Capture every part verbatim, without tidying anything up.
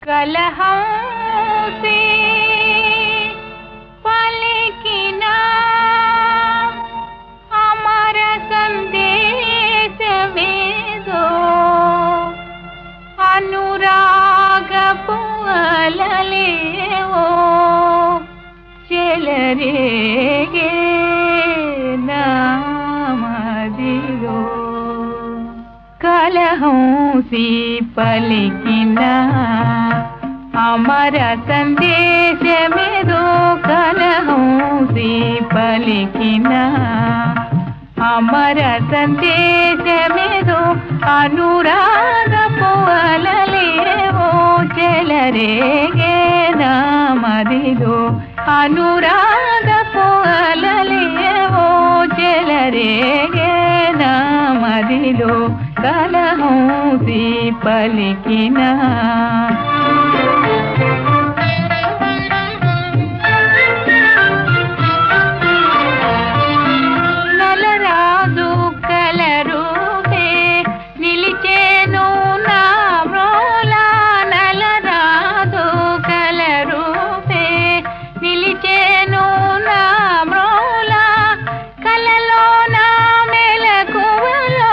కలహం से పలికిన అమర సందేశమేదో అనురాగపు అలలేవో చెలరేగే నామదిలో కలహం से పలికిన అమర సందేశమేదో కలహం से పలికిన అమర సందేశమేదో అనురాగపు అలలేవో చెలరేగే నామదిలో అనురాగపు అలలేవో చెలరేగే నామదిలో కలహం से పలికిన నలరాజు కలరూపే నిలిచేను నా మ్రోలా నలరాజు కలరూపే నిలిచేను నా మ్రోలా కలలో నా మెలకువలో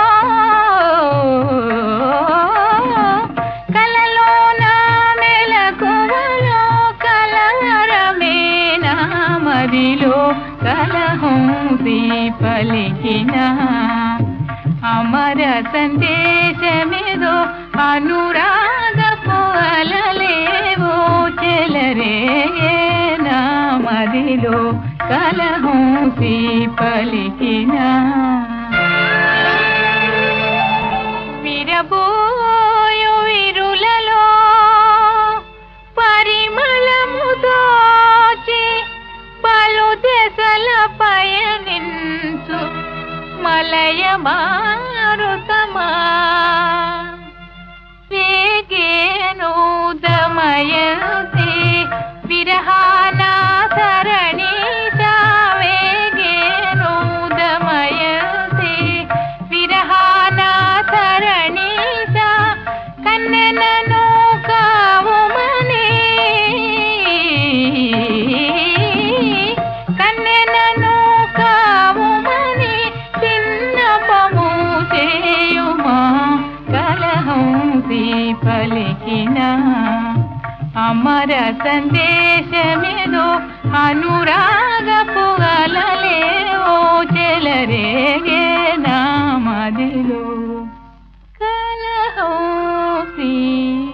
కలలో నా మెలకువలో కలరమే నా మదిలో కలహం से పలికిన అమర సందేశమేదో అనురాగపు అలలేవో చెలరేగే నామదిలో కలహం से పలికిన విరబోయు విరులలో పరిమళము దోచి పలు దశల పయనించు మలయ మారుతమా వేగేను దమయంతి విరహాన తరణీషా వేగేను దమయంతి విరహాన తరణీషా కన్నెనను కావుమని కన్నెనను కావుమని చిన్నపము చేయుమా కలహం से పలికిన అమర సందేశమేదో అనురాగపు అలలేవో చెలరేగే నామదిలో కలహం से